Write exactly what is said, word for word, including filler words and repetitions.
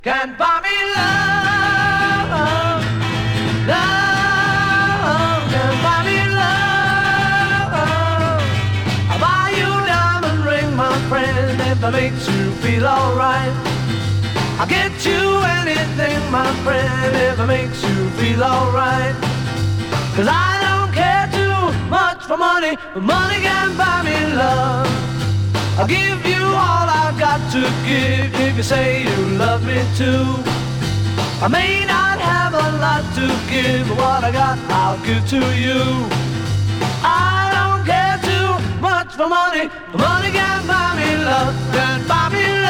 Can't buy me love, love, can't buy me love. I'll buy you a diamond ring, my friend, if that makes you feel alright. I'll get you anything, my friend, if it makes you feel alright. Cause I don't care too much for money, but money can't buy me love. I'll give you all I've got to give if you say you love me too. I may not have a lot to give, but what I got I'll give to you. I don't care too much for money, but money can't buy me love, can't buy me love.